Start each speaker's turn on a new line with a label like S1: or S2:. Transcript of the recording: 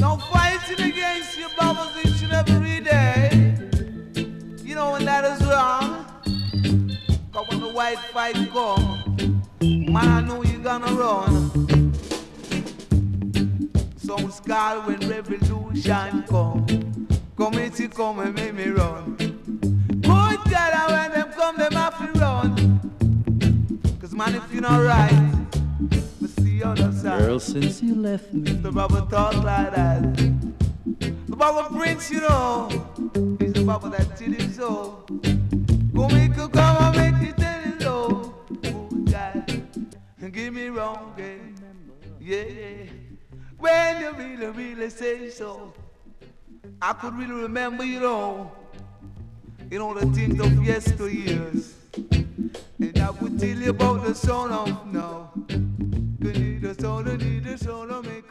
S1: No fighting against your brothers each and every day. You know when that is wrong. Cause when the white fight come, man, I know you gonna run. Some scar when revolution come. Committee come and make me run. Good God, when them come, them have to run. Cause man, if you're not right, we see the other side.
S2: Girl, since you left me,
S1: the Bible talk like that. The Bible Prince, you know, is the Bible that tell him so. Go make you come and make you tell him so. Good God, give me wrong, yeah. When you really say so. I could really remember, you know, the things of yesteryears. And I would tell you about the son of now. You need a son, make